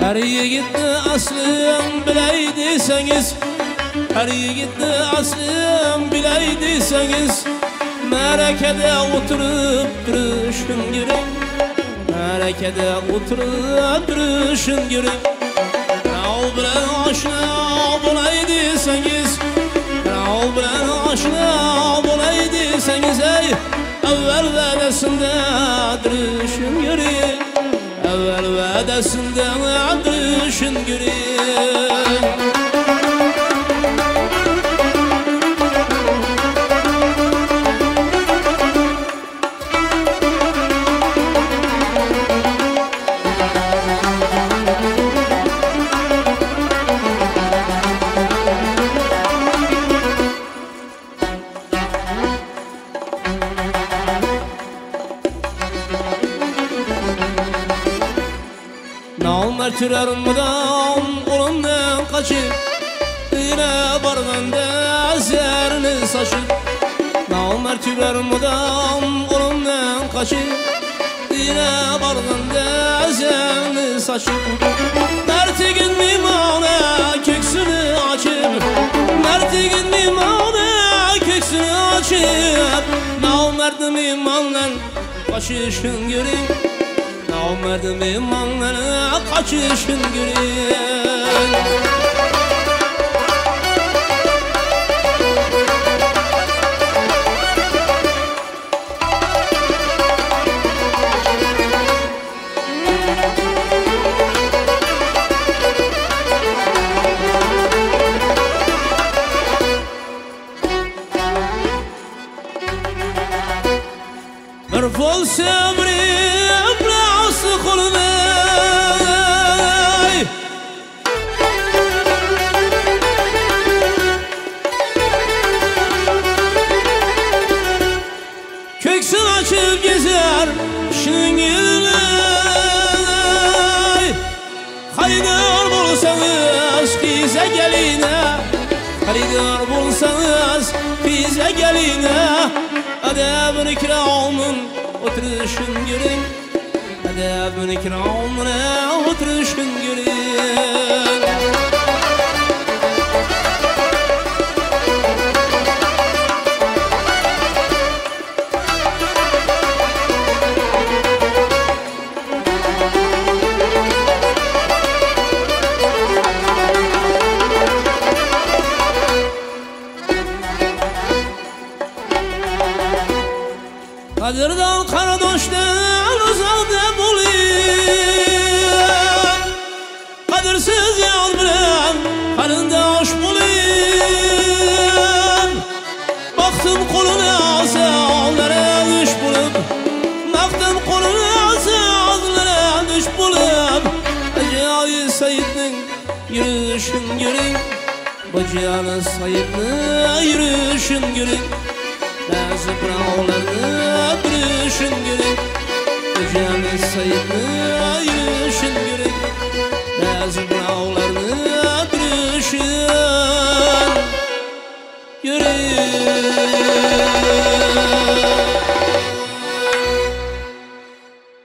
Her yigitni aslım bilay desangiz, her yigitni aslım bilay desangiz, ma'rakada o'tirib turishim kerak, ma'rakada o'tirib turishim kerak. Birov bilan oshna bo'lay desangiz, birov bilan oshna bo'lay desangiz, ey avval va'dasida turishim kerak, avval va'dasida turishim kerak. Namert türer mudam qo'limdan qochib, yine borganda zerini sochib. Namert türer mudam qo'limdan qochib, yine borganda zerini sochib. Mertigin mimona ko'ksini ochib, mertigin mimona ko'ksini ochib. Namert mimondan qochishim kerak, namert mimondan qochishim kerak. Bir fol sabri iblas qulmay, ko'ksin ochib gezer shuning yilmay. Xaridor bo'lsangiz biza kelinglar, xaridor bo'lsangiz biza kelinglar. Adabın ikramın oturuşun görün, adabın ikramına oturuşun görün. Kadirdan kardeşten uzakta bulayım, kadirsiz yol bilen karındaş bulayım. Baktım koluna alsa onlara düş bulup, baktım koluna alsa onlara düş bulup. Acayip Said'nin yürüyüşün görün, bacağını Said'nin yürüyüşün görün. Bazı birovlarni turishim kerak, Ko'jamiz Saidni